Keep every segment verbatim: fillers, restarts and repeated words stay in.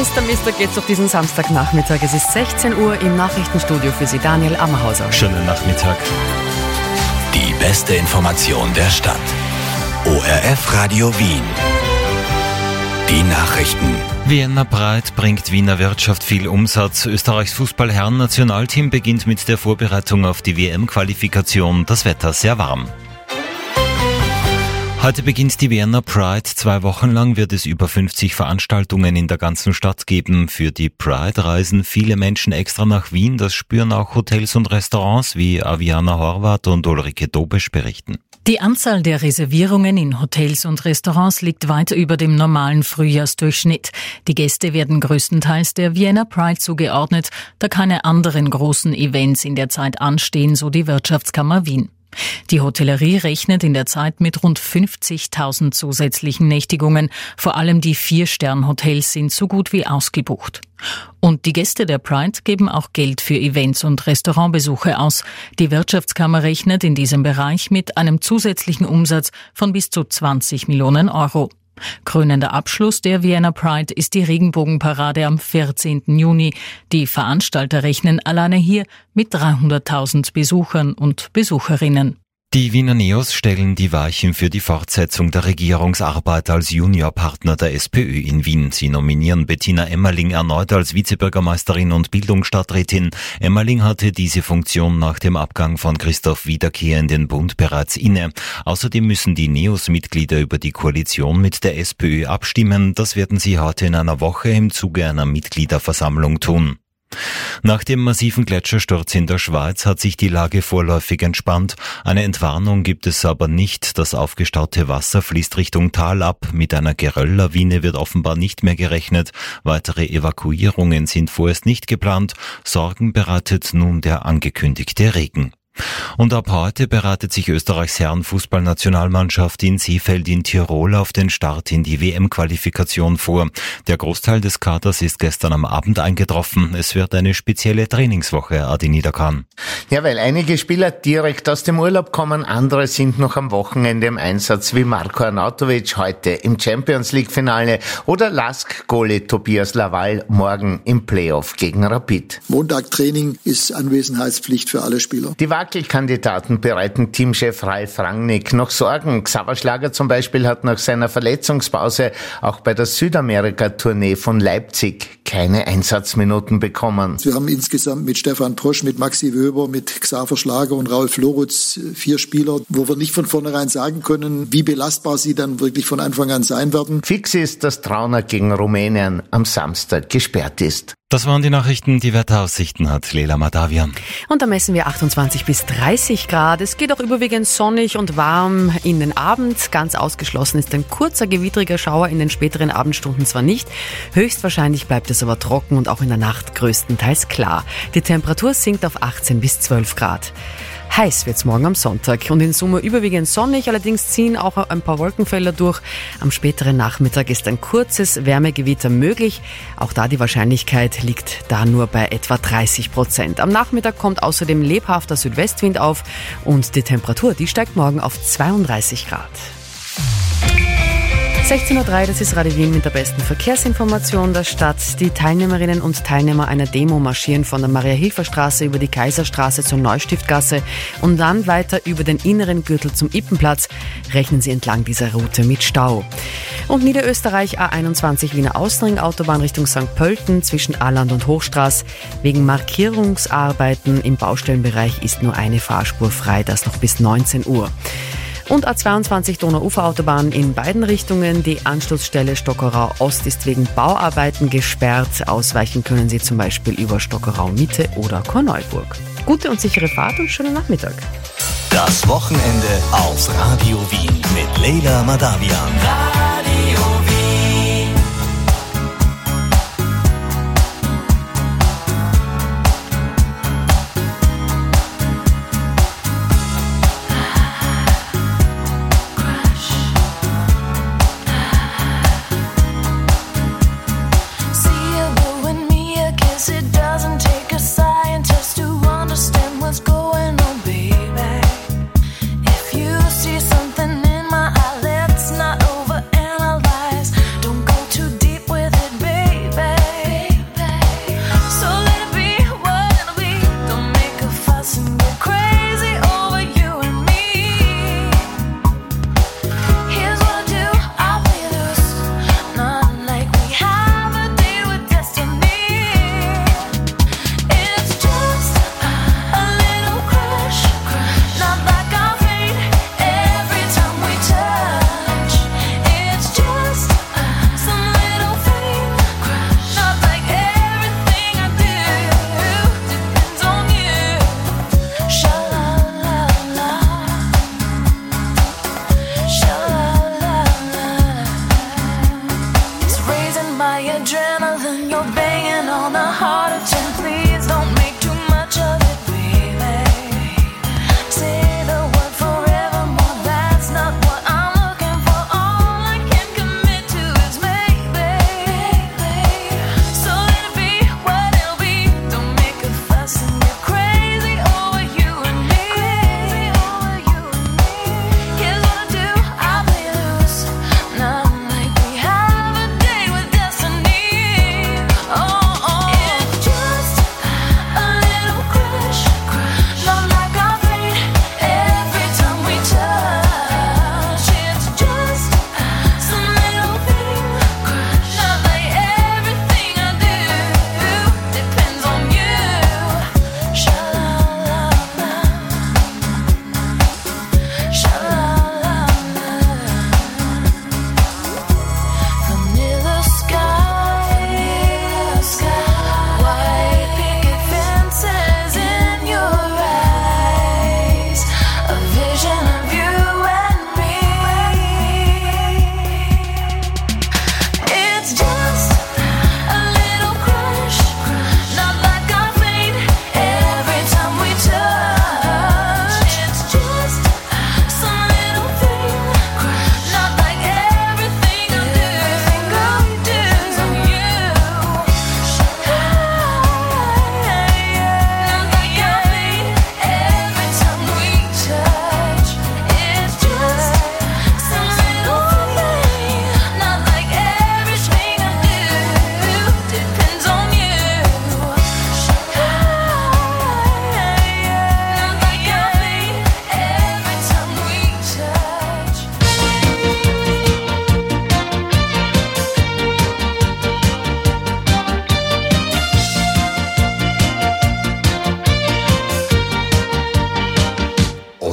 Mister Mister geht's auf diesen Samstagnachmittag. Es ist sechzehn Uhr im Nachrichtenstudio für Sie, Daniel Ammerhauser. Schönen Nachmittag. Die beste Information der Stadt. O R F Radio Wien. Die Nachrichten. Vienna Pride bringt Wiener Wirtschaft viel Umsatz. Österreichs Fußball-Herren-Nationalteam beginnt mit der Vorbereitung auf die W M-Qualifikation. Das Wetter sehr warm. Heute beginnt die Vienna Pride. Zwei Wochen lang wird es über fünfzig Veranstaltungen in der ganzen Stadt geben. Für die Pride reisen viele Menschen extra nach Wien. Das spüren auch Hotels und Restaurants, wie Aviana Horvath und Ulrike Dobesch berichten. Die Anzahl der Reservierungen in Hotels und Restaurants liegt weit über dem normalen Frühjahrsdurchschnitt. Die Gäste werden größtenteils der Vienna Pride zugeordnet, da keine anderen großen Events in der Zeit anstehen, so die Wirtschaftskammer Wien. Die Hotellerie rechnet in der Zeit mit rund fünfzigtausend zusätzlichen Nächtigungen. Vor allem die Vier-Stern-Hotels sind so gut wie ausgebucht. Und die Gäste der Pride geben auch Geld für Events und Restaurantbesuche aus. Die Wirtschaftskammer rechnet in diesem Bereich mit einem zusätzlichen Umsatz von bis zu zwanzig Millionen Euro. Krönender Abschluss der Vienna Pride ist die Regenbogenparade am vierzehnten Juni. Die Veranstalter rechnen alleine hier mit dreihunderttausend Besuchern und Besucherinnen. Die Wiener Neos stellen die Weichen für die Fortsetzung der Regierungsarbeit als Juniorpartner der SPÖ in Wien. Sie nominieren Bettina Emmerling erneut als Vizebürgermeisterin und Bildungsstadträtin. Emmerling hatte diese Funktion nach dem Abgang von Christoph Wiederkehr in den Bund bereits inne. Außerdem müssen die Neos-Mitglieder über die Koalition mit der SPÖ abstimmen. Das werden sie heute in einer Woche im Zuge einer Mitgliederversammlung tun. Nach dem massiven Gletschersturz in der Schweiz hat sich die Lage vorläufig entspannt. Eine Entwarnung gibt es aber nicht. Das aufgestaute Wasser fließt Richtung Tal ab. Mit einer Gerölllawine wird offenbar nicht mehr gerechnet. Weitere Evakuierungen sind vorerst nicht geplant. Sorgen bereitet nun der angekündigte Regen. Und ab heute bereitet sich Österreichs Herrenfußballnationalmannschaft in Seefeld in Tirol auf den Start in die W M-Qualifikation vor. Der Großteil des Kaders ist gestern am Abend eingetroffen. Es wird eine spezielle Trainingswoche, Adi Niederkan. Ja, weil einige Spieler direkt aus dem Urlaub kommen, andere sind noch am Wochenende im Einsatz, wie Marko Arnautovic heute im Champions-League-Finale oder Lask-Goalie Tobias Laval morgen im Playoff gegen Rapid. Montag-Training ist Anwesenheitspflicht für alle Spieler. Die Wackelkandidaten bereiten Teamchef Ralf Rangnick noch Sorgen. Xaver Schlager zum Beispiel hat nach seiner Verletzungspause auch bei der Südamerika-Tournee von Leipzig keine Einsatzminuten bekommen. Wir haben insgesamt mit Stefan Posch, mit Maxi Wöber, mit Xaver Schlager und Raul Florutz vier Spieler, wo wir nicht von vornherein sagen können, wie belastbar sie dann wirklich von Anfang an sein werden. Fix ist, dass Trauner gegen Rumänien am Samstag gesperrt ist. Das waren die Nachrichten, die Wetteraussichten hat Leila Madavian. Und da messen wir achtundzwanzig bis dreißig Grad. Es geht auch überwiegend sonnig und warm in den Abend. Ganz ausgeschlossen ist ein kurzer, gewittriger Schauer in den späteren Abendstunden zwar nicht. Höchstwahrscheinlich bleibt es aber trocken und auch in der Nacht größtenteils klar. Die Temperatur sinkt auf achtzehn bis zwölf Grad. Heiß wird's morgen am Sonntag und in Summe überwiegend sonnig, allerdings ziehen auch ein paar Wolkenfelder durch. Am späteren Nachmittag ist ein kurzes Wärmegewitter möglich. Auch da die Wahrscheinlichkeit liegt da nur bei etwa dreißig Prozent. Am Nachmittag kommt außerdem lebhafter Südwestwind auf und die Temperatur, die steigt morgen auf zweiunddreißig Grad. sechzehn Uhr drei, das ist Radio Wien mit der besten Verkehrsinformation der Stadt. Die Teilnehmerinnen und Teilnehmer einer Demo marschieren von der Maria-Hilfer-Straße über die Kaiserstraße zur Neustiftgasse und dann weiter über den inneren Gürtel zum Ippenplatz. Rechnen Sie entlang dieser Route mit Stau. Und Niederösterreich A einundzwanzig Wiener Außenring, Autobahn Richtung Sankt Pölten zwischen Alland und Hochstraß. Wegen Markierungsarbeiten im Baustellenbereich ist nur eine Fahrspur frei, das noch bis neunzehn Uhr. Und A zweiundzwanzig Donau-Ufer-Autobahn in beiden Richtungen. Die Anschlussstelle Stockerau Ost ist wegen Bauarbeiten gesperrt. Ausweichen können Sie zum Beispiel über Stockerau Mitte oder Korneuburg. Gute und sichere Fahrt und schönen Nachmittag. Das Wochenende auf Radio Wien mit Leila Madavian. Radio Wien. Going on, baby. If you see something in my eye, let's not overanalyze.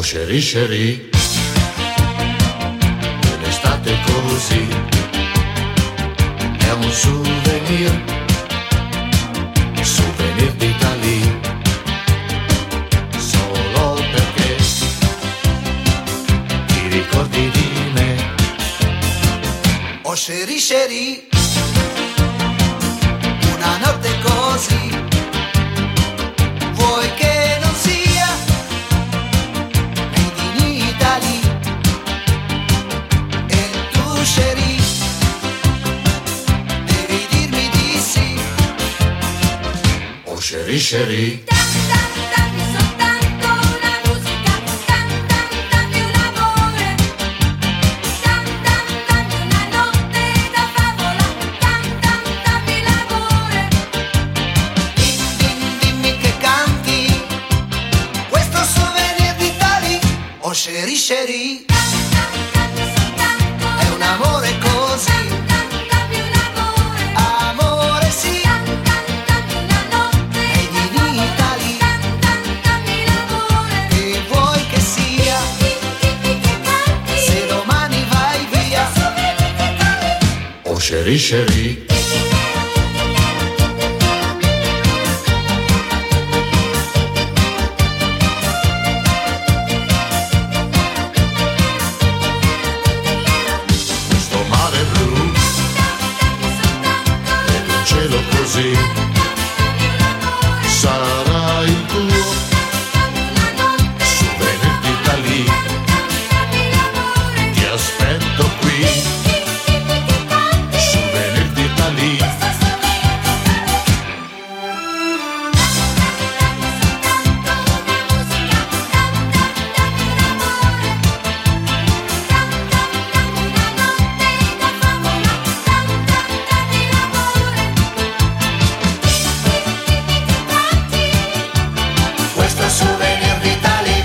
chérie, chérie, un'estate così è un souvenir, souvenir d'Italie, solo perché ti ricordi di me. Oh chérie, chérie, una notte così, vuoi che non sia made in Italy? E tu chérie, devi dirmi di sì. Oh chérie, chérie, Dammi soltanto una musica, dammi un amore, dammi una notte da favola, dammi l'amore. dimmi, dimmi che canti questo souvenir d'Italia. Oh chérie, chérie, è un amore così, Dammi un amore, amore sì, dammi una notte made in Italy, dammi l'amore. che vuoi che sia, Dimmi che canti, se domani vai via. Oh chérie, chérie, questo mare blu ed un cielo così sarà il tuo souvenir d'Italia. Ti aspetto qui, souvenir d'Italia. Questo è souvenir d'Italia.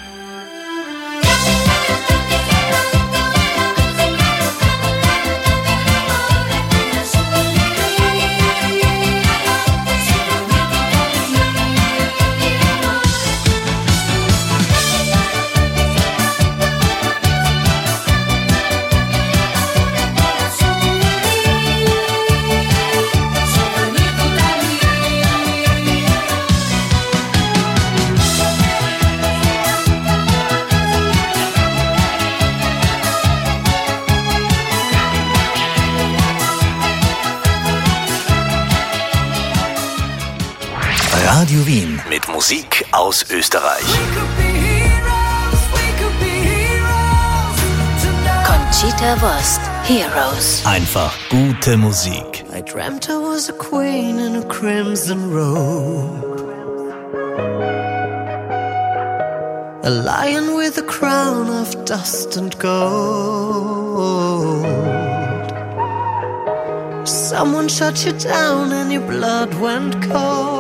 Radio Wien mit Musik aus Österreich. Conchita Wurst, Heroes. Einfach gute Musik. I dreamt I was a queen in a crimson robe, a lion with a crown of dust and gold. Someone shut you down and your blood went cold.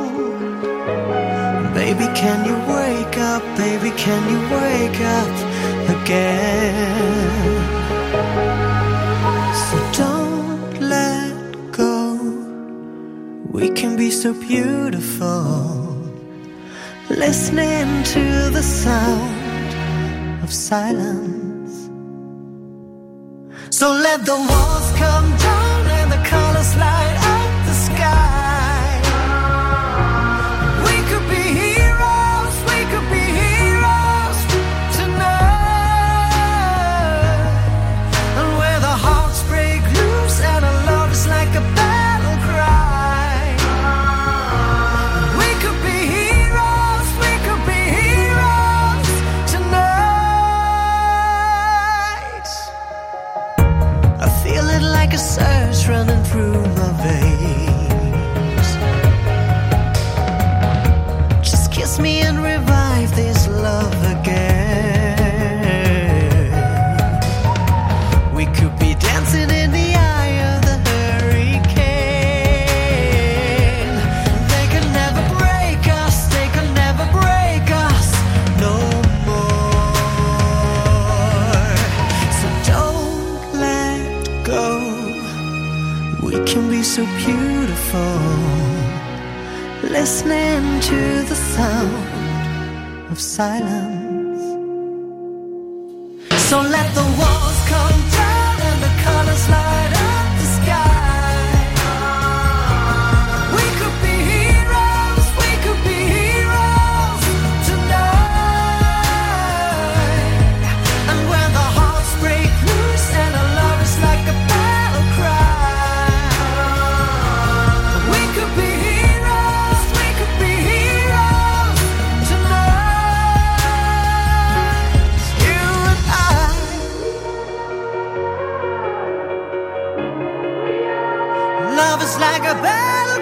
Baby, can you wake up? Baby, can you wake up again? So don't let go. We can be so beautiful, listening to the sound of silence. So let the walls come down and the colors light up the sky. We could be heroes, we could be heroes tonight. And where the hearts break loose and our love is like a battle cry. We could be heroes, we could be heroes tonight. I feel it like a surge running through my veins. Just kiss me and revive this love again. We could be dancing in the eye of the hurricane. They could never break us, they could never break us no more. So don't let go. We can be so beautiful, listening to the sound of silence. So let the walls come down and the colors light up the sky. We could be heroes, we could be heroes tonight. And when the hearts break loose and our love is like a battle cry, we could be heroes, we could be heroes tonight. You and I. Love is like a battle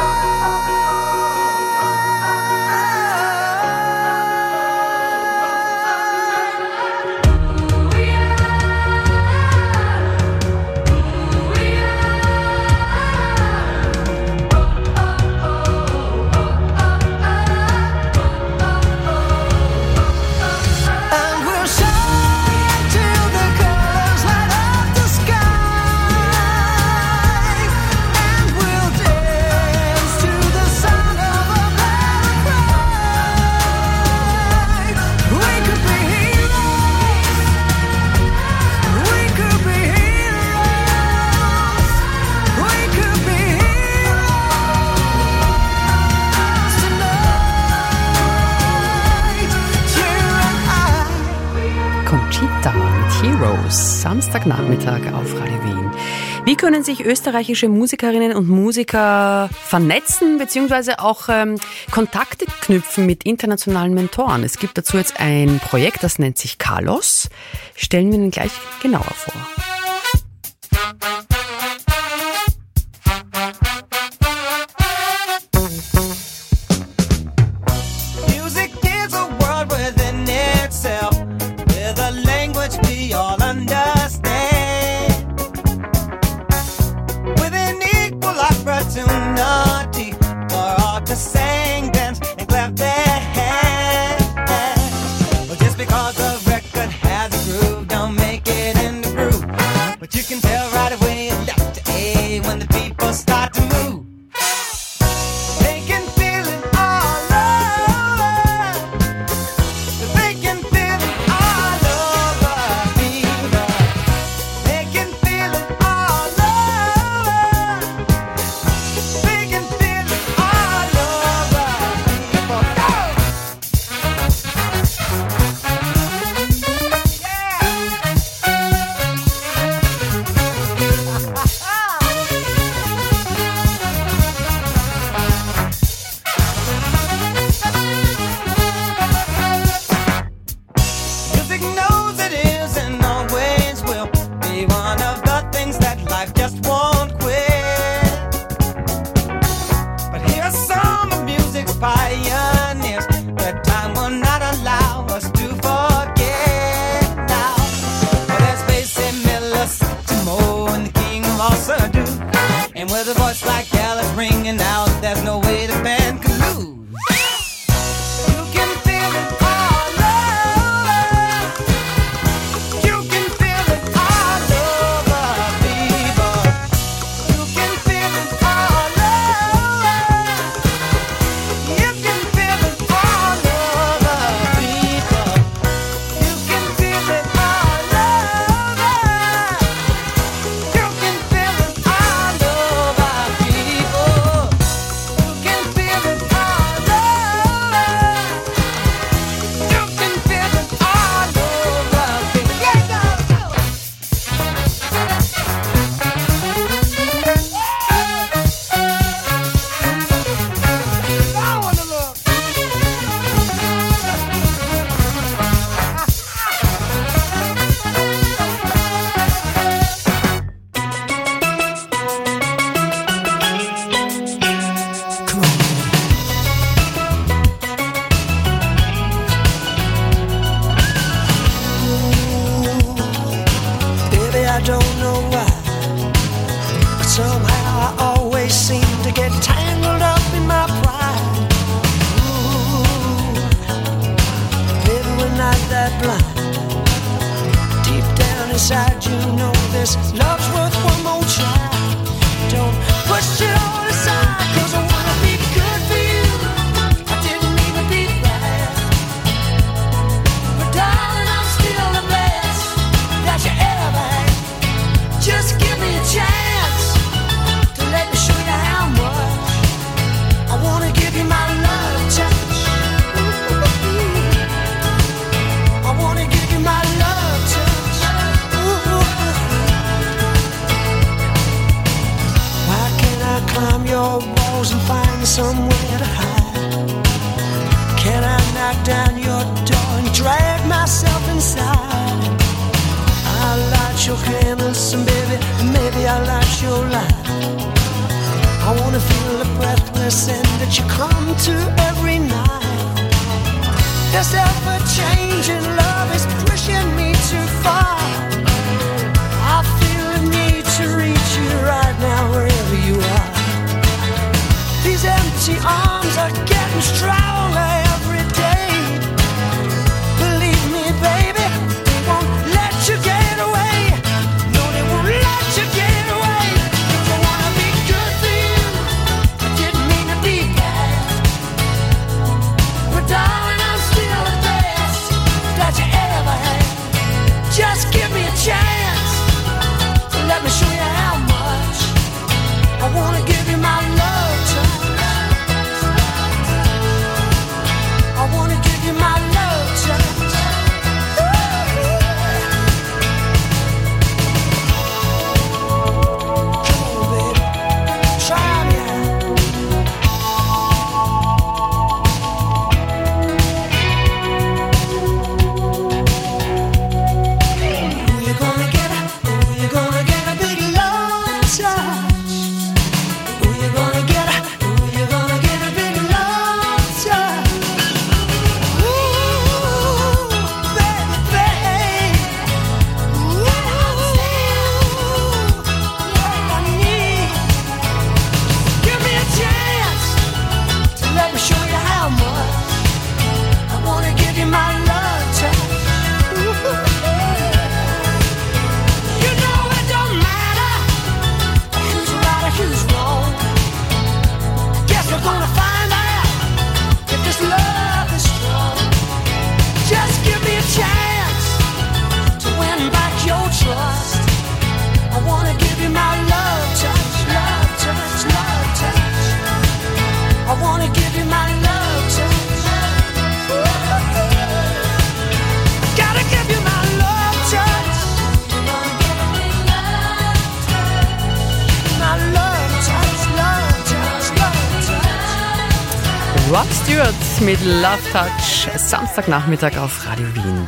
and we'll shine till the colors light up the sky, and we'll dance to the sound of a battle cry. We could be heroes, we could be heroes, we could be heroes tonight. You and I. Conchita mit Heroes, Samstagnachmittag auf Radio Wien. Wie können sich österreichische Musikerinnen und Musiker vernetzen bzw. auch ähm, Kontakte knüpfen mit internationalen Mentoren? Es gibt dazu jetzt ein Projekt, das nennt sich Carlos. Stellen wir Ihnen gleich genauer vor. Music is a world within itself, with a language we all understand, with an equal opportunity for all to sing, dance, and clap their hands. Well, just because a record has a groove, don't make it in the groove. But you can tell right away left to A when the people start to move. They can feel it all over. They can feel it all over, fever. They can feel it all over. They can feel it all over, people. Go! Music knows it is and always will be one of the things that life just won't quit. But here are some of music's pioneers that time will not allow us to forget now. Well, there's Basie Miller, Timo, and the king of all Surdo. And with a voice like Alice ringing out, there's no way the band could lose. You can feel it all over. You can feel it all over, people. You can feel it all over. You can feel it all over, people. You can feel it all over. You can feel it all over, people. You can feel it all over. You can feel it all over, people. Yeah, go, go. I wanna look. Baby, I don't know why, but somehow I always seem to get tangled up in my pride. Ooh, baby, we're not that blind. Deep down inside, you know this love's worth one more try. Don't push it all aside, 'cause I wanna be good for you. I didn't mean to be bad, but darling, I'm still the best. Stewart mit Love Touch, Samstagnachmittag auf Radio Wien.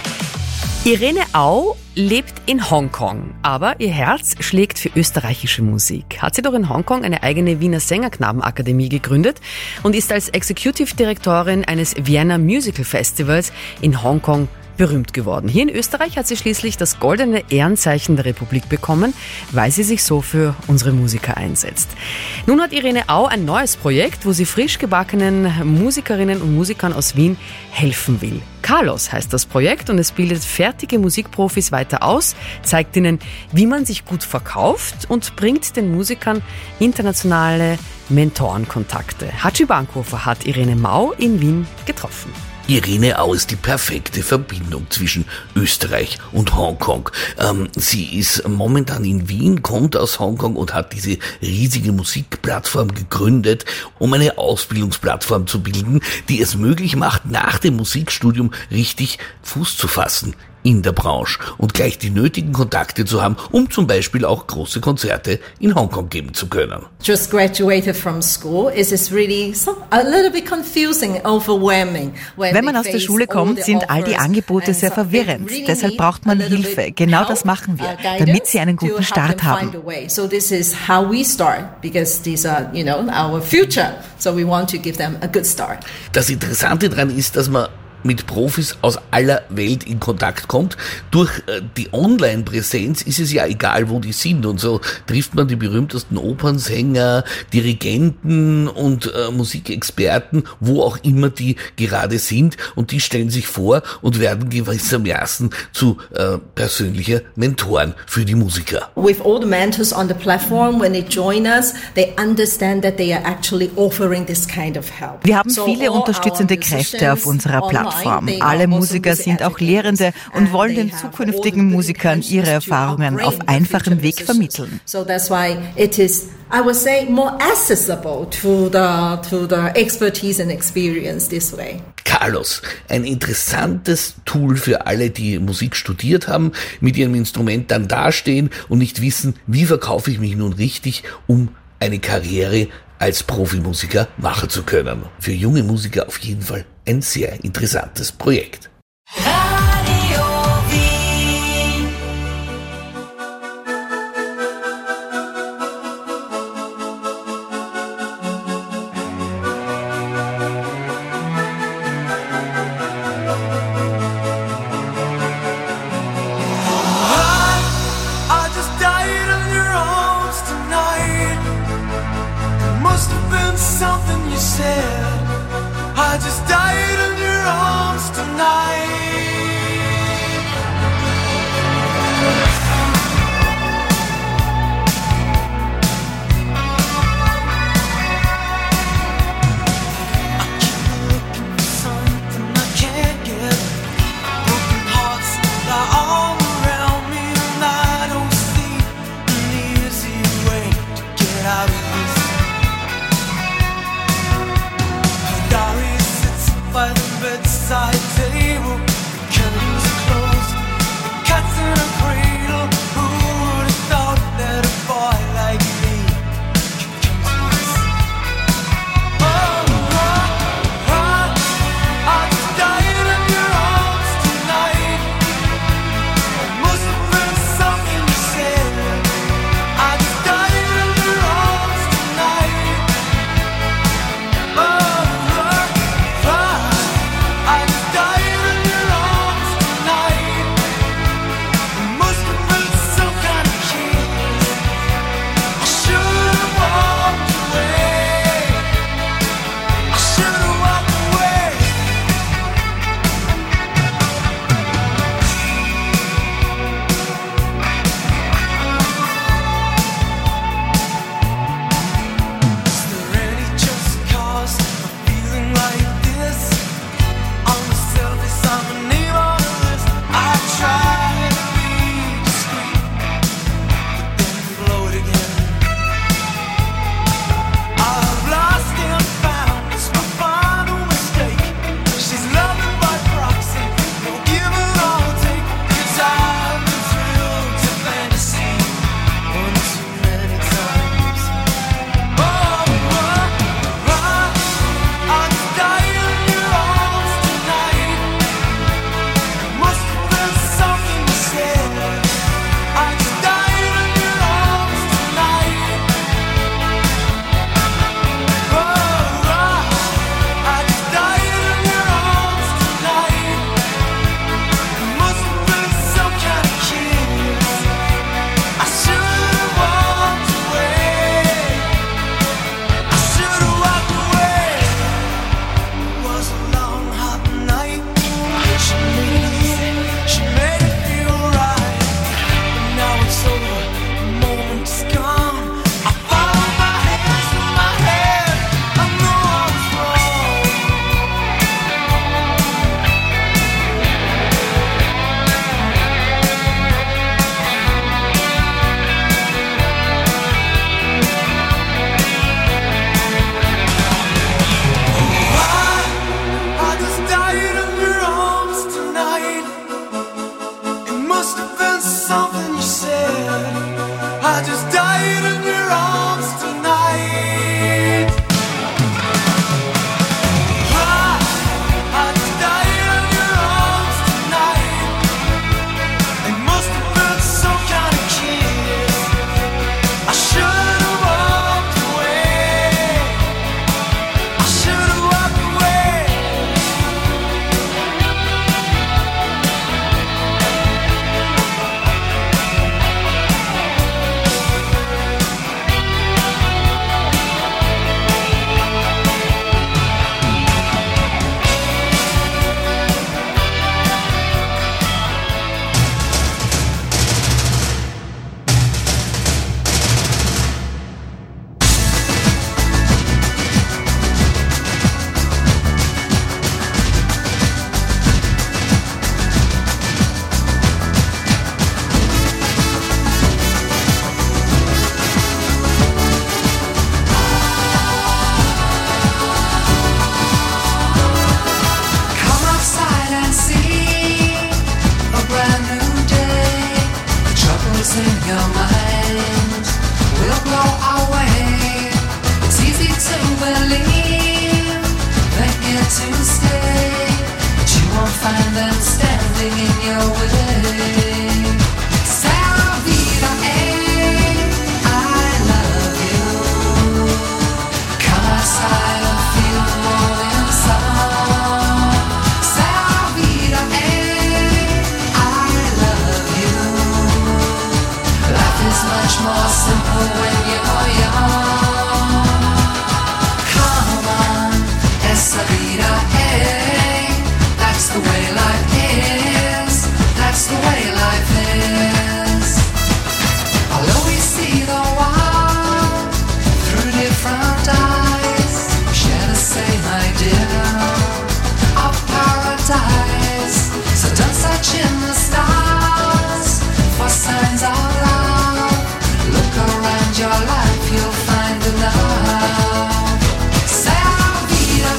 Irene Au lebt in Hongkong, aber ihr Herz schlägt für österreichische Musik. Hat sie doch in Hongkong eine eigene Wiener Sängerknabenakademie gegründet und ist als Executive Direktorin eines Vienna Musical Festivals in Hongkong berühmt geworden. Hier in Österreich hat sie schließlich das goldene Ehrenzeichen der Republik bekommen, weil sie sich so für unsere Musiker einsetzt. Nun hat Irene Au ein neues Projekt, wo sie frisch gebackenen Musikerinnen und Musikern aus Wien helfen will. Carlos heißt das Projekt und es bildet fertige Musikprofis weiter aus, zeigt ihnen, wie man sich gut verkauft und bringt den Musikern internationale Mentorenkontakte. Hatschi Bankhofer hat Irene Mau in Wien getroffen. Irene Au ist die perfekte Verbindung zwischen Österreich und Hongkong. Ähm, sie ist momentan in Wien, kommt aus Hongkong und hat diese riesige Musikplattform gegründet, um eine Ausbildungsplattform zu bilden, die es möglich macht, nach dem Musikstudium richtig Fuß zu fassen in der Branche und gleich die nötigen Kontakte zu haben, um zum Beispiel auch große Konzerte in Hongkong geben zu können. Just graduated from school, it is really so, a little bit confusing, overwhelming. Wenn man aus der Schule kommt, sind all die Angebote sehr verwirrend. Deshalb braucht man Hilfe. Genau das machen wir, damit sie einen guten Start haben. So this is how we start, because these are, you know, our future. So we want to give them a good start. Das Interessante daran ist, dass man mit Profis aus aller Welt in Kontakt kommt. Durch äh, die Online-Präsenz ist es ja egal, wo die sind. Und so trifft man die berühmtesten Opernsänger, Dirigenten und äh, Musikexperten, wo auch immer die gerade sind. Und die stellen sich vor und werden gewissermaßen zu äh, persönliche Mentoren für die Musiker. With all the mentors on the platform, when they join us, they understand that they are actually offering this kind of help. Wir haben viele unterstützende Kräfte auf unserer Plattform. Alle Musiker sind auch Lehrende und wollen den zukünftigen Musikern ihre Erfahrungen auf einfachem Weg vermitteln. So that's why it is, I would say, more accessible to the to the expertise and experience this way. Carlos, ein interessantes Tool für alle, die Musik studiert haben, mit ihrem Instrument dann dastehen und nicht wissen, wie verkaufe ich mich nun richtig, um eine Karriere als Profimusiker machen zu können. Für junge Musiker auf jeden Fall ein sehr interessantes Projekt. Radio Wien. I just died in your arms tonight. It must have been something you said. I just died in your arms tonight. your mind will blow away. It's easy to believe they're here to stay, but you won't find them standing in your way. Sarah Vida, I love you. Come outside and feel the morning sun. Sarah Vida, I love you. Life is much more simple when you're young. Come on, esa vida, hey, that's the way life is. That's the way life is. I'll always see the world through different eyes. Share the same idea of paradise. So don't search in the stars for signs of love. Look around your life, you'll find enough. Sarah Vida,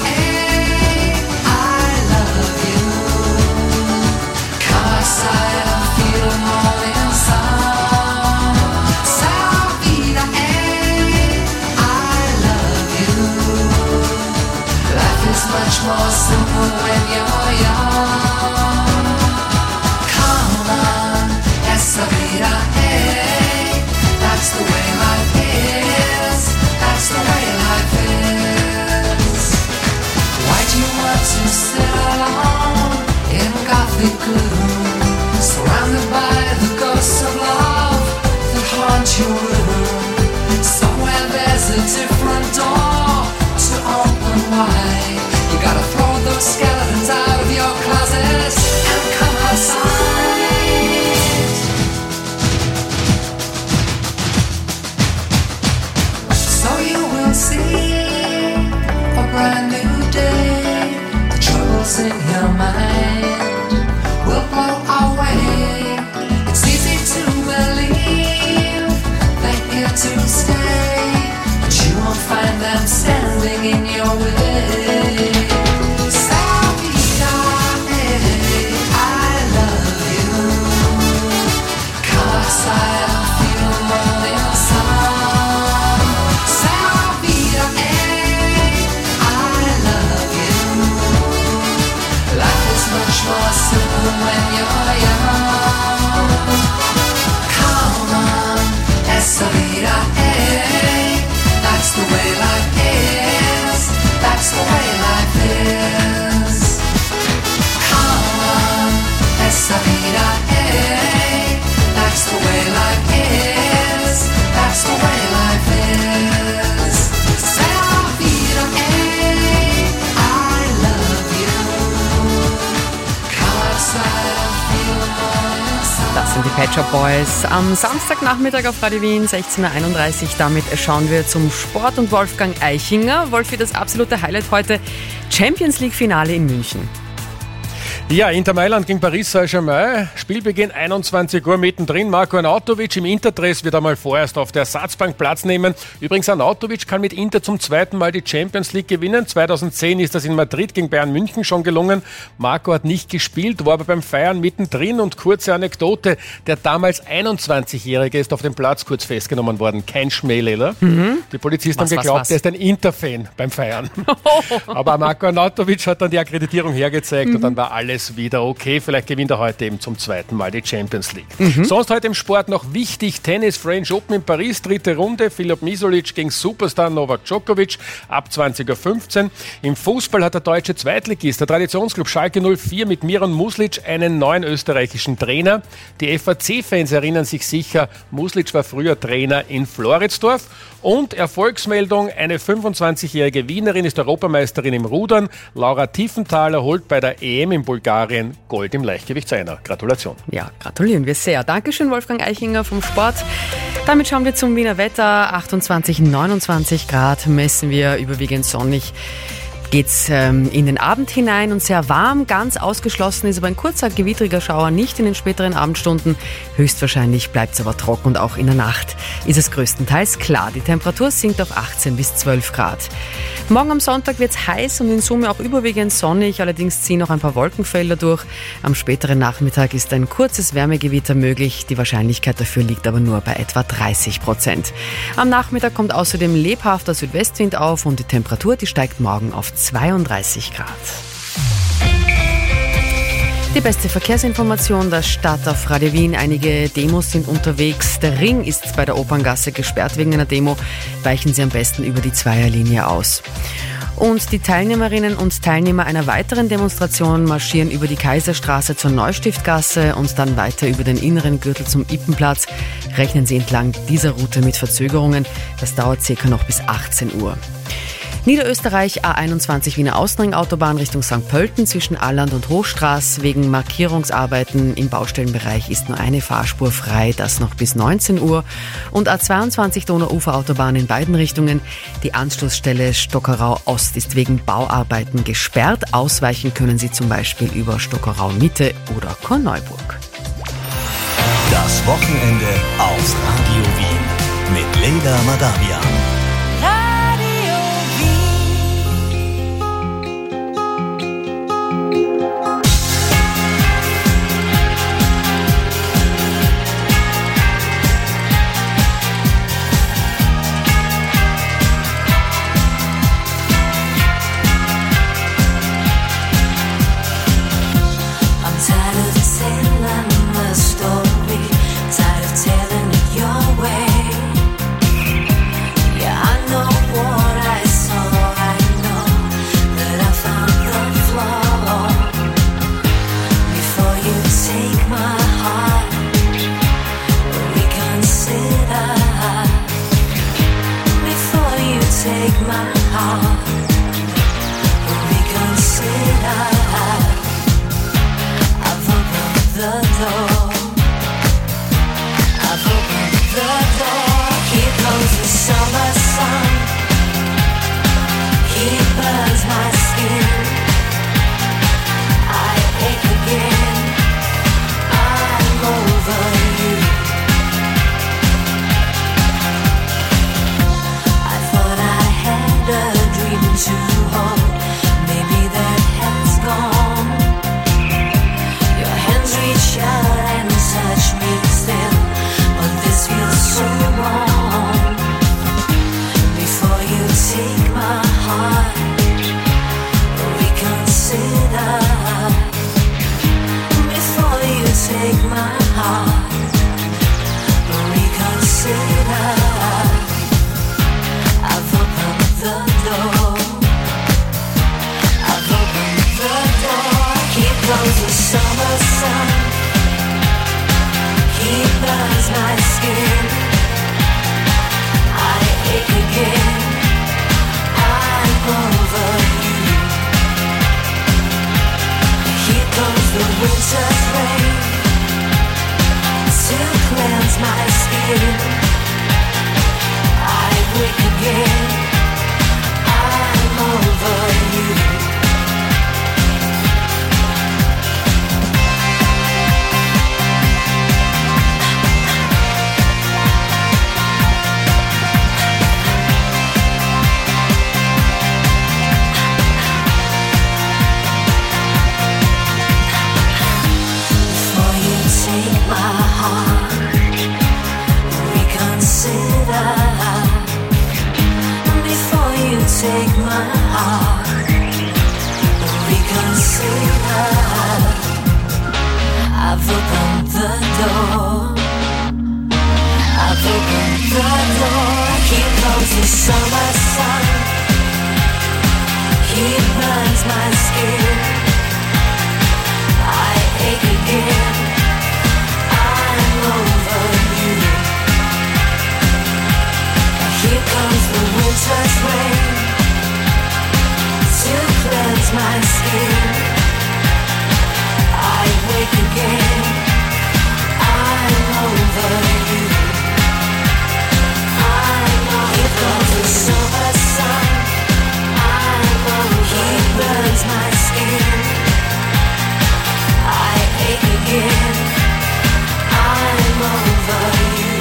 I love you. Come outside and feel the morning sun. Sarah Vida, I love you. Life is much more simple when you're young. Come on, esa vida, hey, that's the way life is. That's the way life is. Why do you want to sit alone in gothic gloom, surrounded by the ghosts of love that haunt your room? Somewhere there's a different door to open wide. You gotta throw those skeletons out of your closet and come outside. So you will see a brand new day. The troubles in your mind will blow away. It's easy to believe they're here to stay, but you won't find them standing in your way. Sarah Vida, I love you. Come outside and feel the morning sun. Sarah Vida, I love you. Life is much more simple when you're young. Come on, esa vida, that's the way life is. That's the way life is. Come on, esa vida, that's the way life is. That's the way life is. Sarah Vida, I love you. Come outside and feel the morning sun. Das sind die Pet Shop Boys am Samstagnachmittag auf Radio Wien, sechzehn Uhr einunddreißig. Damit schauen wir zum Sport und Wolfgang Eichinger. Wolfi, das absolute Highlight heute, Champions League Finale in München. Ja, Inter Mailand gegen Paris Saint-Germain. Spielbeginn einundzwanzig Uhr mittendrin. Marko Arnautovic im Interdress wird einmal vorerst auf der Ersatzbank Platz nehmen. Übrigens, Arnautovic kann mit Inter zum zweiten Mal die Champions League gewinnen. zweitausendzehn ist das in Madrid gegen Bayern München schon gelungen. Marko hat nicht gespielt, war aber beim Feiern mittendrin. Und kurze Anekdote, der damals einundzwanzigjährige ist auf dem Platz kurz festgenommen worden. Kein Schmähleder. Mhm. Die Polizisten was, haben geglaubt, was, was? Er ist ein Inter-Fan beim Feiern. Aber Marko Arnautovic hat dann die Akkreditierung hergezeigt mhm. und dann war alles wieder okay. Vielleicht gewinnt er heute eben zum zweiten Mal die Champions League. Mhm. Sonst heute im Sport noch wichtig. Tennis, French Open in Paris, dritte Runde. Filip Misolic gegen Superstar Novak Djokovic ab zwanzig Uhr fünfzehn. Im Fußball hat der deutsche Zweitligist, der Traditionsclub Schalke null vier mit Miran Muslic einen neuen österreichischen Trainer. Die F A C-Fans erinnern sich sicher, Muslic war früher Trainer in Floridsdorf. Und Erfolgsmeldung, eine fünfundzwanzigjährige Wienerin ist Europameisterin im Rudern. Laura Tiefenthaler holt bei der E M in Bulgarien Gold im Leichtgewichtseiner. Gratulation. Ja, gratulieren wir sehr. Dankeschön, Wolfgang Eichinger vom Sport. Damit schauen wir zum Wiener Wetter. achtundzwanzig, neunundzwanzig Grad messen wir, überwiegend sonnig. geht's ähm, in den Abend hinein und sehr warm. Ganz ausgeschlossen ist aber ein kurzer gewittriger Schauer nicht in den späteren Abendstunden. Höchstwahrscheinlich bleibt es aber trocken und auch in der Nacht ist es größtenteils klar. Die Temperatur sinkt auf achtzehn bis zwölf Grad. Morgen am Sonntag wird es heiß und in Summe auch überwiegend sonnig. Allerdings ziehen noch ein paar Wolkenfelder durch. Am späteren Nachmittag ist ein kurzes Wärmegewitter möglich. Die Wahrscheinlichkeit dafür liegt aber nur bei etwa dreißig Prozent. Am Nachmittag kommt außerdem lebhafter Südwestwind auf und die Temperatur, die steigt morgen auf zweiunddreißig Grad. Die beste Verkehrsinformation der Stadt auf Radio Wien. Einige Demos sind unterwegs. Der Ring ist bei der Operngasse gesperrt wegen einer Demo. Weichen Sie am besten über die Zweierlinie aus. Und die Teilnehmerinnen und Teilnehmer einer weiteren Demonstration marschieren über die Kaiserstraße zur Neustiftgasse und dann weiter über den inneren Gürtel zum Ippenplatz. Rechnen Sie entlang dieser Route mit Verzögerungen. Das dauert circa noch bis achtzehn Uhr. Niederösterreich A einundzwanzig Wiener Außenring-Autobahn Richtung Sankt Pölten zwischen Alland und Hochstraß. Wegen Markierungsarbeiten im Baustellenbereich ist nur eine Fahrspur frei, das noch bis neunzehn Uhr. Und A zweiundzwanzig Donauuferautobahn in beiden Richtungen. Die Anschlussstelle Stockerau Ost ist wegen Bauarbeiten gesperrt. Ausweichen können Sie zum Beispiel über Stockerau Mitte oder Korneuburg. Das Wochenende auf Radio Wien mit Leila Madarian. Here comes the summer sun. I'm over again. I'm over you.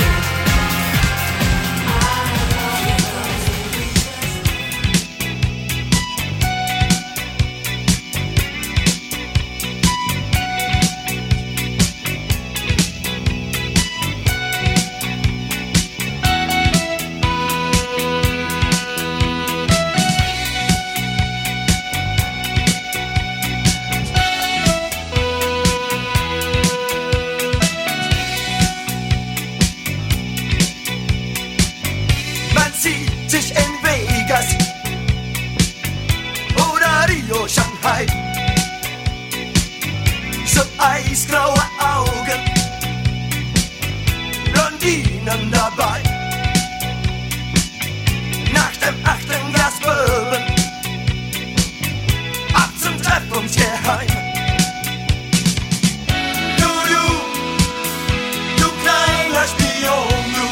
Shanghai, so eisgraue Augen, Blondinen dabei. Nach dem achten Glas Bourbon, ab zum Treffungsgeheim. Du, du, du kleiner Spion, du.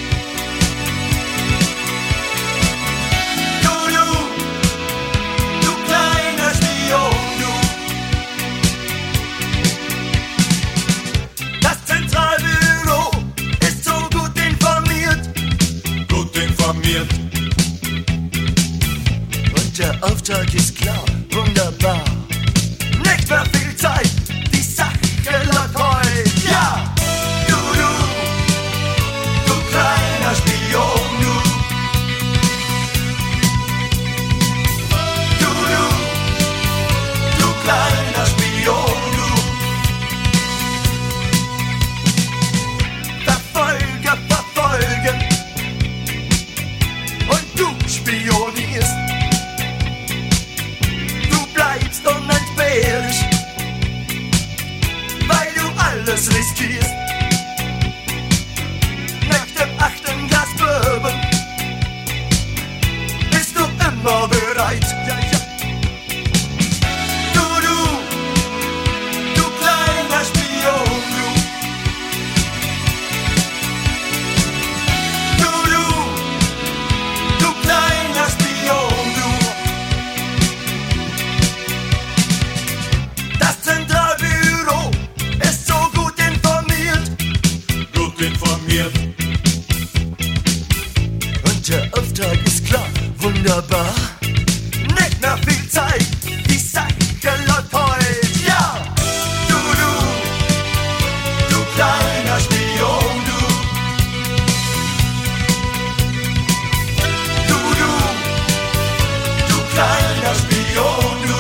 Und der Auftrag ist klar, wunderbar. Nicht mehr viel Zeit, die Sache läuft heute. Ja! Du, du, du kleiner Spion, du. Du, du, du kleiner Spion, du. Verfolger, verfolgen. Du spionierst, du bleibst unentbehrlich, weil du alles riskierst. Nach dem achten Glas Bourbon bist du immer bereit. Ja, ja. Du, du, du kleiner Spion, du. Kleiner Spion, du. Das Zentralbüro ist so gut informiert. Gut informiert. Und der Auftrag ist klar, wunderbar. Nicht mehr viel Zeit, die Sache läuft heute. Ja! Du, du, du kleiner Spion, du. Kleiner Spion, du.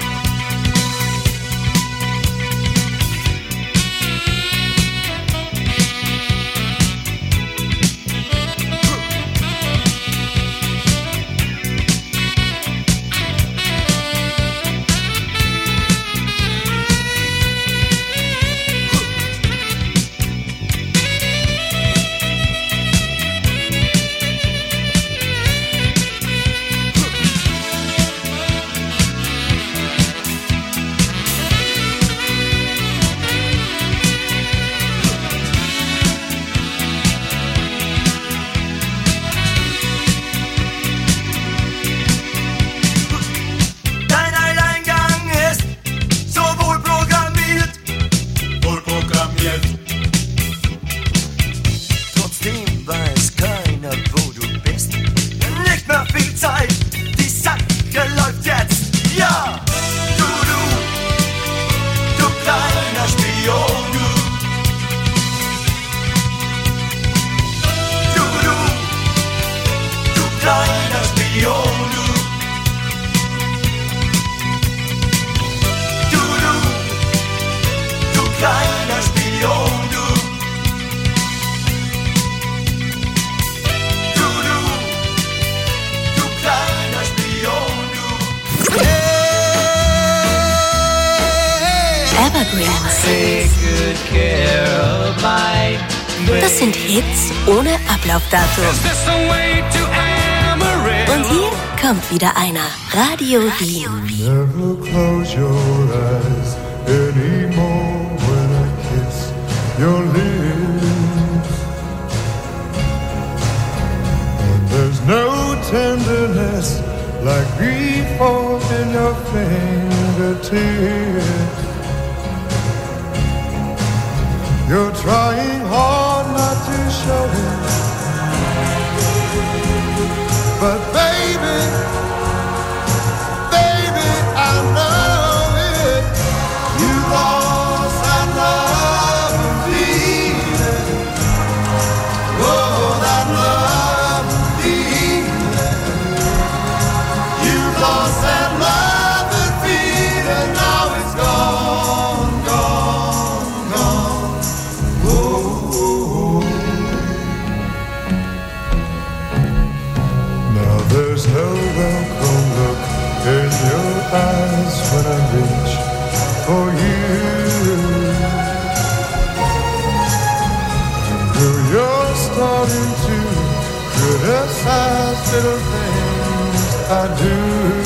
Das sind Hits ohne Ablaufdatum. Und hier kommt wieder einer. Radio Wien. Never close your eyes anymore when I kiss your lips. And there's no tenderness like before in your fingertips. You're trying hard not to show it, but baby, baby, I know it. You lost that love and feeling. Oh, that love and feeling. You lost that love and feeling. Now it's gone, gone, gone. Oh. Now there's no welcome look in your eyes when I reach for you. Girl, you're starting to criticize little things I do.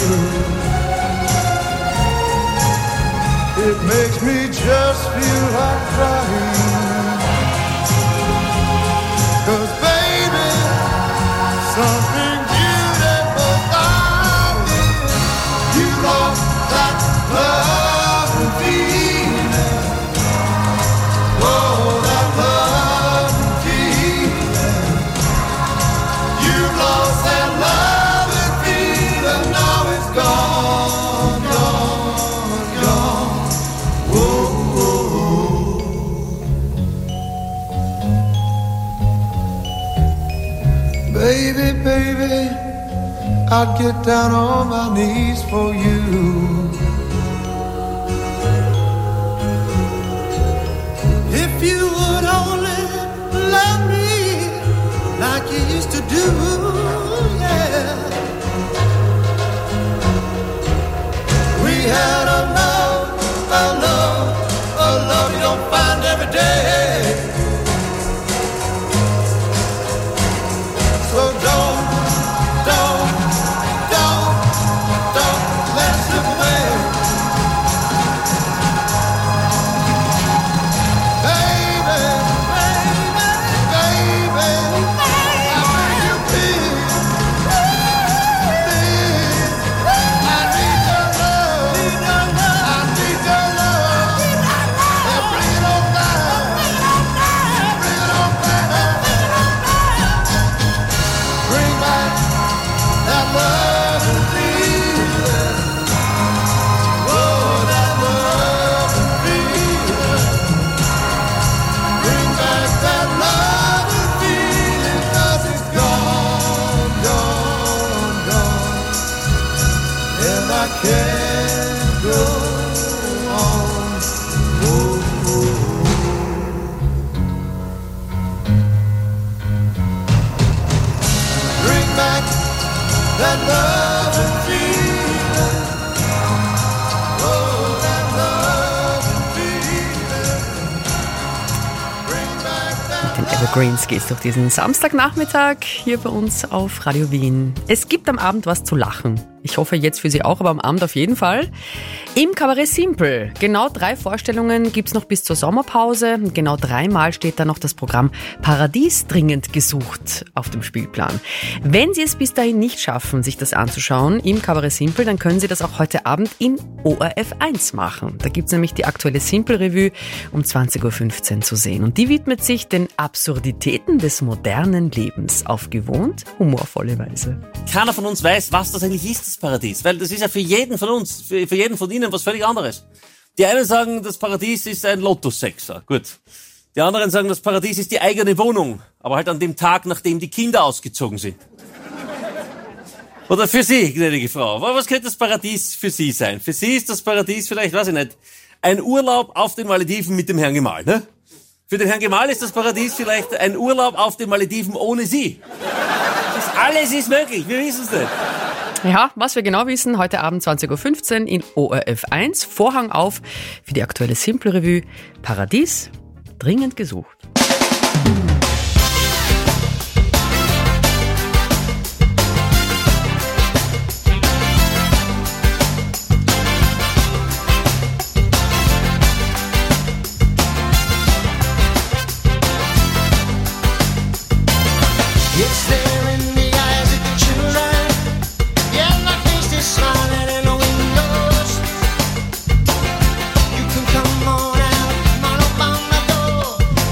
It makes me just feel like crying. 'Cause baby, something beautiful about it. You lost that love and feeling. Oh, that love and feeling. You lost that love and feeling. Now it's gone, gone, gone. Whoa, whoa. Baby, baby, I'd get down on my knees for you. If you would only love me like you used to do, yeah. We had a love, a love, a love you don't find every day. So don't, don't, don't, don't let it slip away. Baby, baby, baby, I beg you please, please, I need your love, I need your love, yeah, bring it on down, bring it on down, bring back that love and feeling, oh, that love and feeling, bring back that love and feeling, 'cause it's gone, gone, gone, and I can't go on. Oh, oh. Bring back that love and feeling. Oh, that love and feeling. Bring back that Den Evergreens geht's durch diesen Samstagnachmittag hier bei uns auf Radio Wien. Es gibt am Abend was zu lachen. Ich hoffe jetzt für Sie auch, aber am Abend auf jeden Fall. Im Kabarett Simpel. Genau drei Vorstellungen gibt's noch bis zur Sommerpause. Genau dreimal steht da noch das Programm Paradies dringend gesucht auf dem Spielplan. Wenn Sie es bis dahin nicht schaffen, sich das anzuschauen im Kabarett Simpel, dann können Sie das auch heute Abend in O R F eins machen. Da gibt's nämlich die aktuelle Simpel-Revue um zwanzig Uhr fünfzehn zu sehen. Und die widmet sich den Absurditäten des modernen Lebens auf gewohnt humorvolle Weise. Keiner von uns weiß, was das eigentlich ist, das Paradies. Weil das ist ja für jeden von uns, für, für jeden von Ihnen was völlig anderes. Die einen sagen, das Paradies ist ein Lotto-Sechser. Gut. Die anderen sagen, das Paradies ist die eigene Wohnung. Aber halt an dem Tag, nachdem die Kinder ausgezogen sind. Oder für Sie, gnädige Frau. Was könnte das Paradies für Sie sein? Für Sie ist das Paradies vielleicht, weiß ich nicht, ein Urlaub auf den Malediven mit dem Herrn Gemahl, ne? Für den Herrn Gemahl ist das Paradies vielleicht ein Urlaub auf den Malediven ohne Sie. Das alles ist möglich, wir wissen es nicht. Ja, was wir genau wissen, heute Abend zwanzig Uhr fünfzehn in O R F eins. Vorhang auf für die aktuelle Simpel-Revue. Paradies dringend gesucht. Come on out, knock on my door.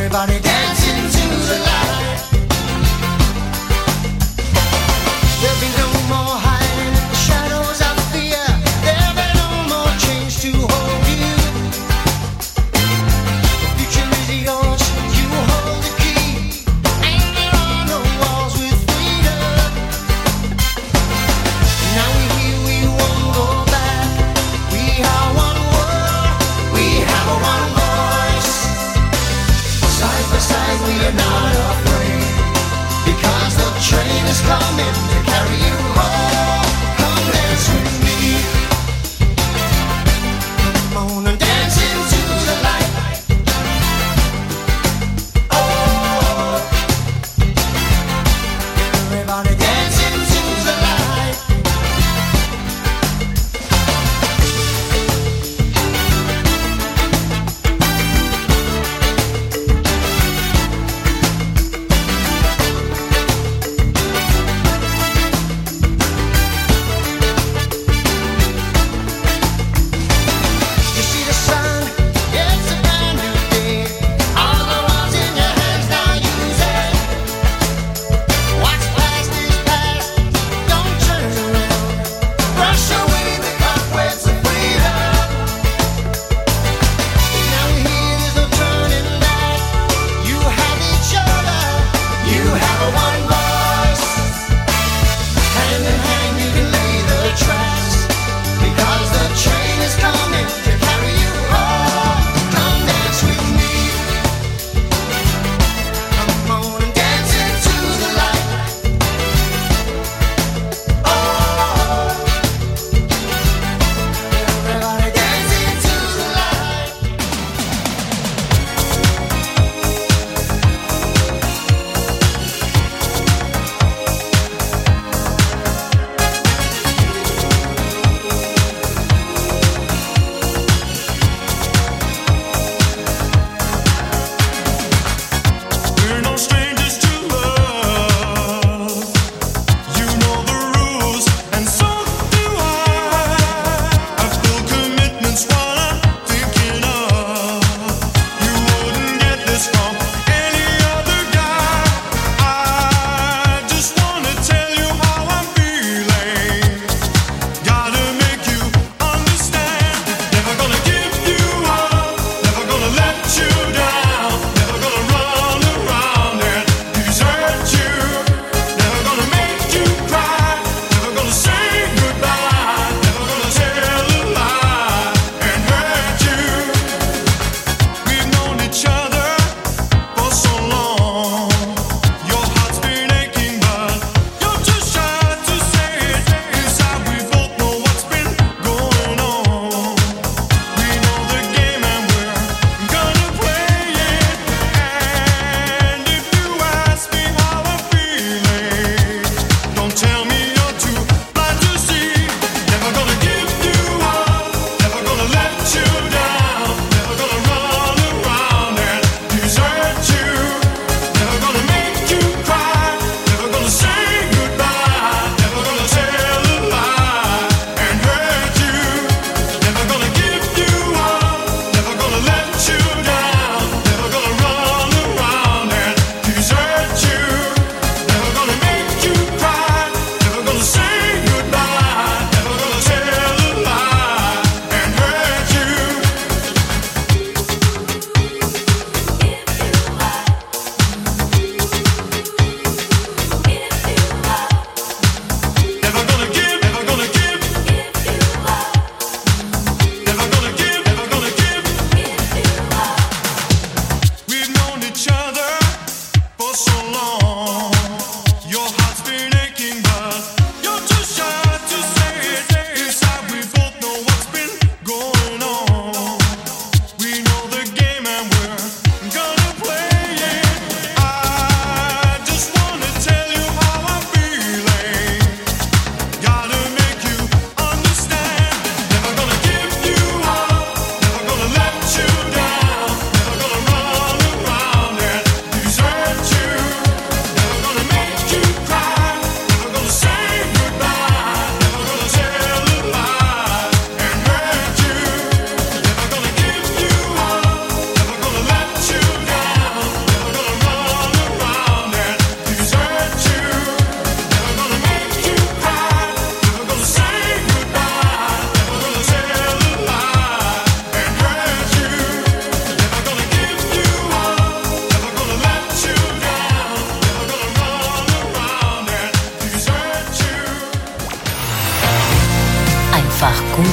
Everybody dancing to the light. There'll be no more hiding in the shadows of fear. There'll be no more chains to hold you. The future is yours, you hold the key. And there are no walls with freedom. Now we're here, we won't go back. We are one world, we have a one voice. Side by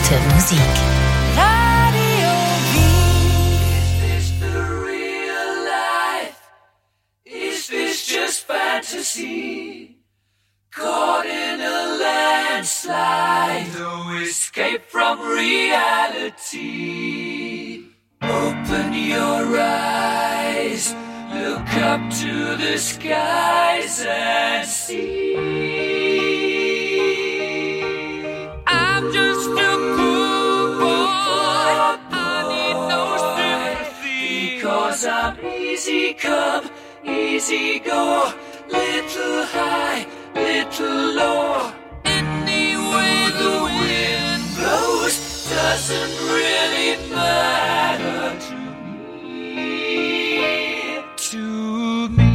gute Musik. Radio Wien. Is this the real life? Is this just fantasy? Caught in a landslide, no escape from reality. Open your eyes, look up to the skies and see. I'm just a poor boy, I need no sympathy, because I'm easy come, easy go, little high, little low. Anyway the wind blows doesn't really matter to me. To me.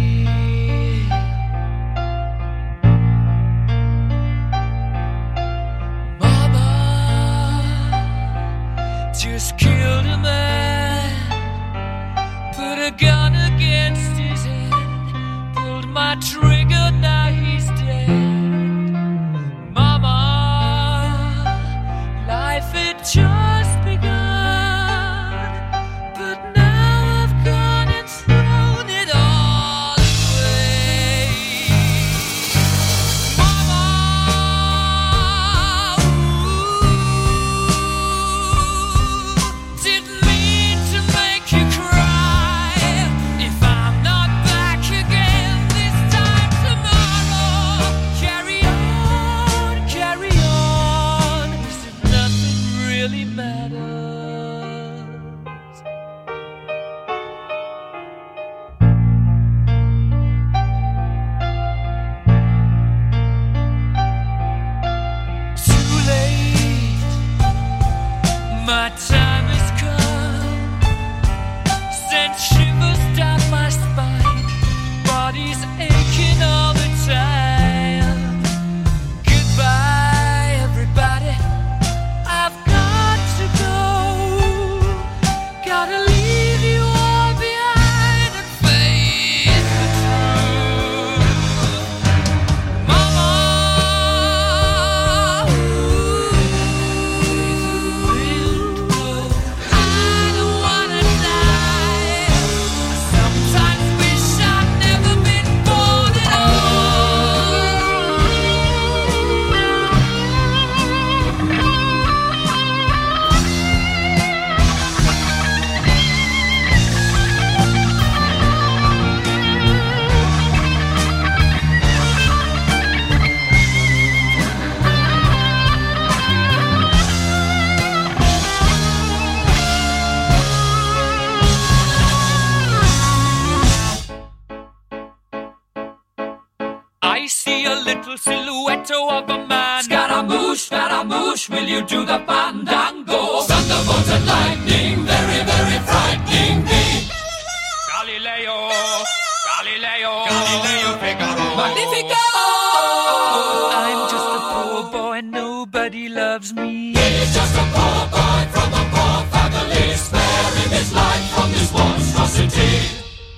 Mama just killed a man, put a gun against his head, pulled my trigger, now he's dead. Mama, life had just begun, but now I've gone and thrown it all away. Mama, ooh, didn't mean to make you cry. If I'm not back again this time tomorrow, carry on, carry on, as if nothing really matters. Too late, my time has come. Sent shivers down my spine, body's aching all the time. Goodbye, everybody, I've got to go. Gotta leave you all behind and face the truth. Mama, I don't wanna die. Sometimes wish I'd never been born at I see a little silhouette of a man. Scaramouche, Scaramouche, will you do the fandango? Thunderbolt and lightning, very, very frightening me. Galileo, Galileo, Galileo Figaro. Magnifico! I'm just a poor boy, nobody loves me. He's just a poor boy from a poor family, sparing his life from this monstrosity.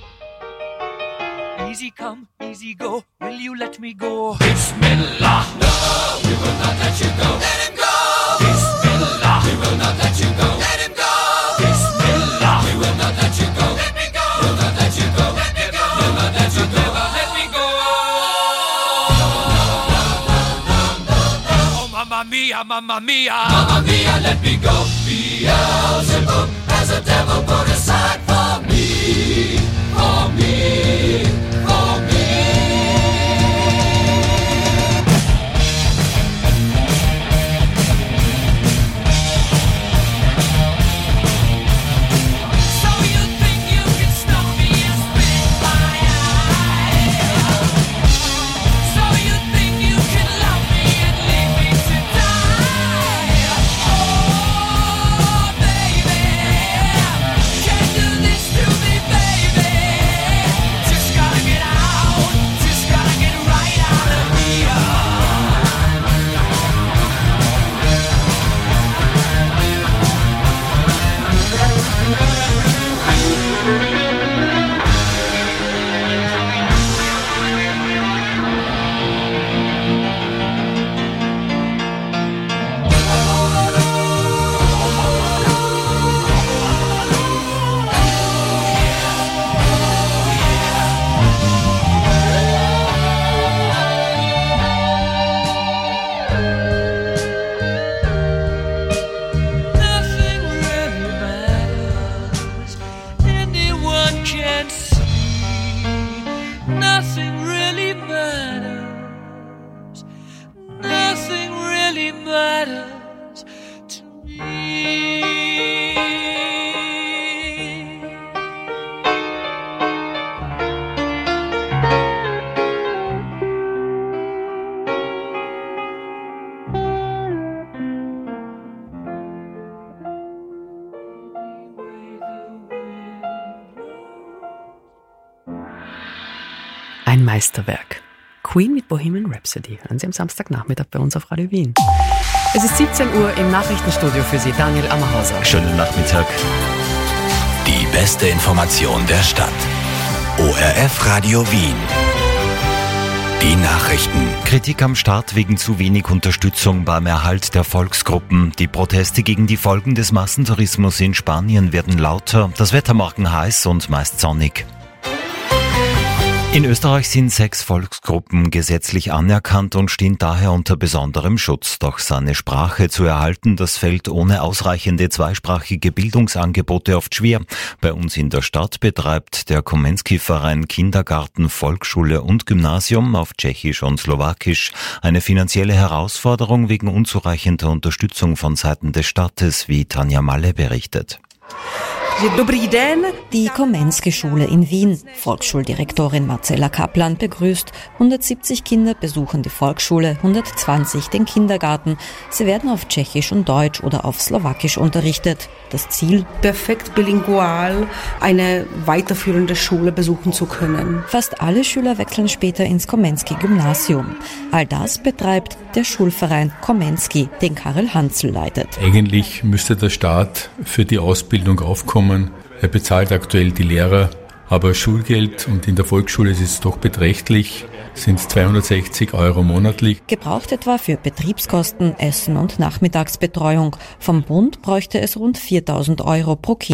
Easy come, easy go, will you let me go? Bismillah, no, we will not let you go. Let him go! Bismillah, we will not let you go. Let him go! Bismillah, we will not let you go. Let me go! We'll not let you go. Let me go! We'll not let you go. Let me go! Oh, mamma mia, mamma mia, mamma mia, let me go. Beelzebub has a devil put aside for me, for me. For me. So you think you can stop me and spit my eye? So you think you can love me and leave me to die? Oh, baby. Ein Meisterwerk. Queen mit Bohemian Rhapsody. Hören Sie am Samstagnachmittag bei uns auf Radio Wien. Es ist siebzehn Uhr im Nachrichtenstudio für Sie, Daniel Ammerhauser. Schönen Nachmittag. Die beste Information der Stadt. O R F Radio Wien. Die Nachrichten. Kritik am Staat wegen zu wenig Unterstützung beim Erhalt der Volksgruppen. Die Proteste gegen die Folgen des Massentourismus in Spanien werden lauter. Das Wetter morgen heiß und meist sonnig. In Österreich sind sechs Volksgruppen gesetzlich anerkannt und stehen daher unter besonderem Schutz. Doch seine Sprache zu erhalten, das fällt ohne ausreichende zweisprachige Bildungsangebote oft schwer. Bei uns in der Stadt betreibt der Komensky-Verein Kindergarten, Volksschule und Gymnasium auf Tschechisch und Slowakisch. Eine finanzielle Herausforderung wegen unzureichender Unterstützung von Seiten des Staates, wie Tanja Malle berichtet. Die Komensky-Schule in Wien. Volksschuldirektorin Marcella Kaplan begrüßt. hundertsiebzig Kinder besuchen die Volksschule, hundertzwanzig den Kindergarten. Sie werden auf Tschechisch und Deutsch oder auf Slowakisch unterrichtet. Das Ziel? Perfekt bilingual eine weiterführende Schule besuchen zu können. Fast alle Schüler wechseln später ins Komensky-Gymnasium. All das betreibt der Schulverein Komensky, den Karel Hanzl leitet. Eigentlich müsste der Staat für die Ausbildung aufkommen. Er bezahlt aktuell die Lehrer, aber Schulgeld, und in der Volksschule ist es doch beträchtlich, sind zweihundertsechzig Euro monatlich. Gebraucht etwa für Betriebskosten, Essen und Nachmittagsbetreuung. Vom Bund bräuchte es rund viertausend Euro pro Kind.